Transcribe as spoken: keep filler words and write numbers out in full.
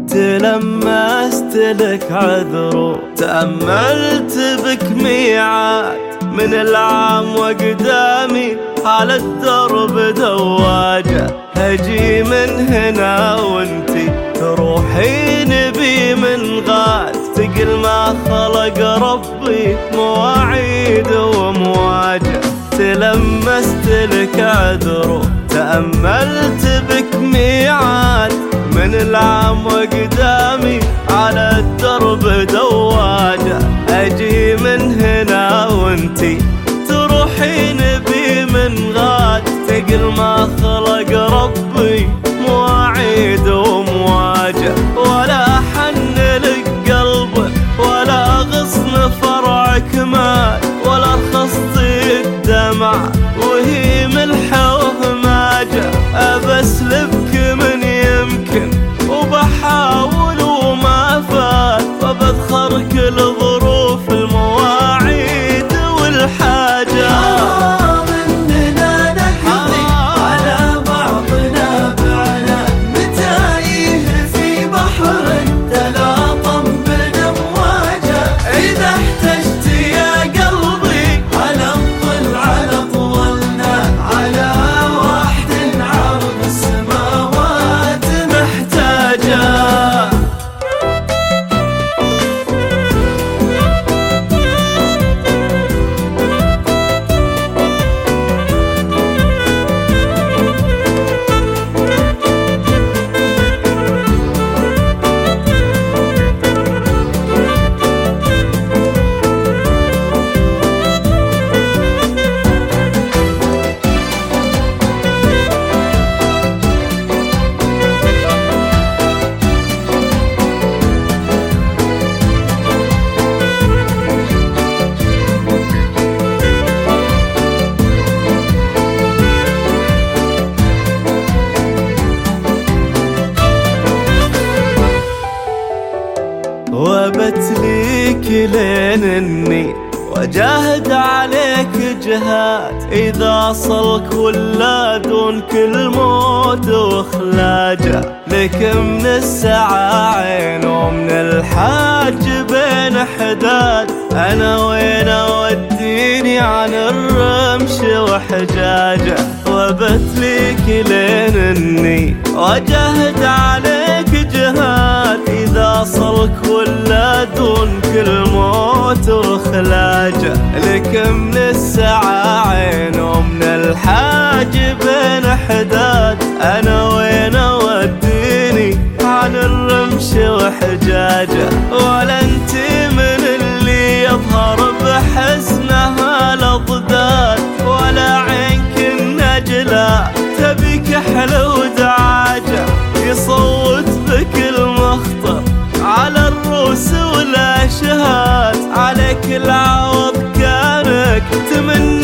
تلمست لك عذر، تأملت بك ميعاد من العام وقدامي على الدرب دواجة. هجي من هنا وانتي تروحين بي من غاد، تقل ما خلق ربي مواعيد ومواجه. تلمست لك عذر، تأملت بك ميعاد من العام وقدامي على الدرب دواجة. أجي من هنا وانتي تروحين بي من غاد، تقل ما خلق ربي مواعيد ومواجه. ولا حن لك قلبك ولا غصن فرعك مات، ولا رخصتي الدمع وهي ملحة وهماجة. أبسلبك من يمكن وبحاول وما فات، وبذخر كل ظروف المواعيد والحاجة. وبتليك لين اني وجاهد عليك جهاد، اذا صلك ولا دون كل موت واخلاجه. لك من الساعة عين ومن الحاج بين حداد، انا وين اوديني عن الرمش وحجاجه. وبتليك لين اني وجاهد عليك جهاد، اذا صلك ولا دون كل موت وخلاجه. لك من الساعة عين ومن الحاج بين حداد، انا وين اوديني عن الرمش وحجاجه. ولا انتي من اللي يظهر بحسنها الاضداد، ولا عينك النجلة تبيك حلو ودعاجة. يصوت بك المخطر على الروس والاشهاد، عليك العوض كانك تمنى